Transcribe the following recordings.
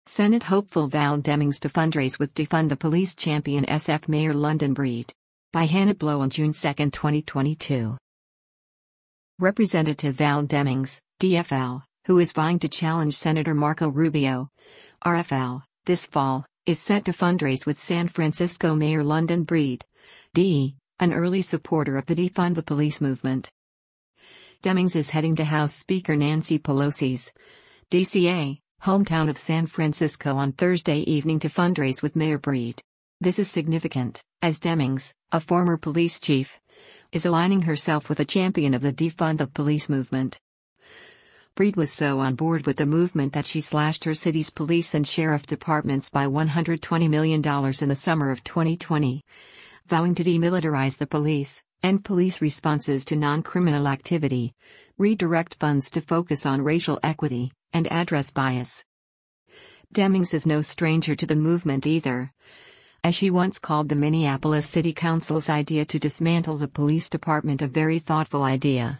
Senate hopeful Val Demings to fundraise with Defund the Police champion SF Mayor London Breed. By Hannah Blow on June 2, 2022. Representative Val Demings, DFL, who is vying to challenge Senator Marco Rubio, RFL, this fall, is set to fundraise with San Francisco Mayor London Breed, D., an early supporter of the Defund the Police movement. Demings is heading to House Speaker Nancy Pelosi's DCA, hometown of San Francisco on Thursday evening to fundraise with Mayor Breed. This is significant, as Demings, a former police chief, is aligning herself with a champion of the Defund the Police movement. Breed was so on board with the movement that she slashed her city's police and sheriff departments by $120 million in the summer of 2020, vowing to demilitarize the police, end police responses to non-criminal activity, redirect funds to focus on racial equity, and address bias. Demings is no stranger to the movement either, as she once called the Minneapolis City Council's idea to dismantle the police department a very thoughtful idea.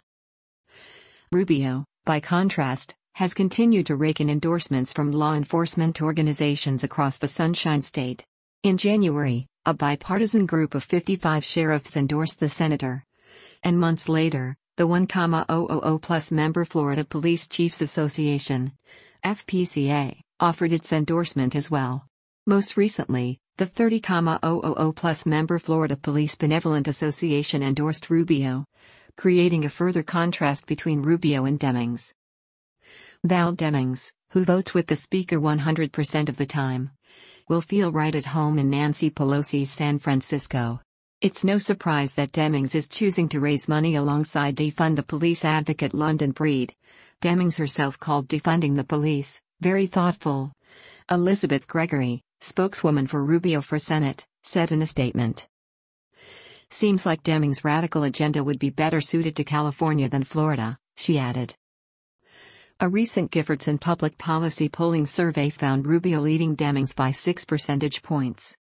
Rubio, by contrast, has continued to rake in endorsements from law enforcement organizations across the Sunshine State. In January, a bipartisan group of 55 sheriffs endorsed the senator. And months later, the 1,000+ member Florida Police Chiefs Association, FPCA, offered its endorsement as well. Most recently, the 30,000+ member Florida Police Benevolent Association endorsed Rubio, creating a further contrast between Rubio and Demings. Val Demings, who votes with the Speaker 100% of the time, will feel right at home in Nancy Pelosi's San Francisco. It's no surprise that Demings is choosing to raise money alongside Defund the Police advocate London Breed. Demings herself called defunding the police very thoughtful. Elizabeth Gregory, spokeswoman for Rubio for Senate, said in a statement. Seems like Demings' radical agenda would be better suited to California than Florida, she added. A recent Giffords public policy polling survey found Rubio leading Demings by 6 percentage points.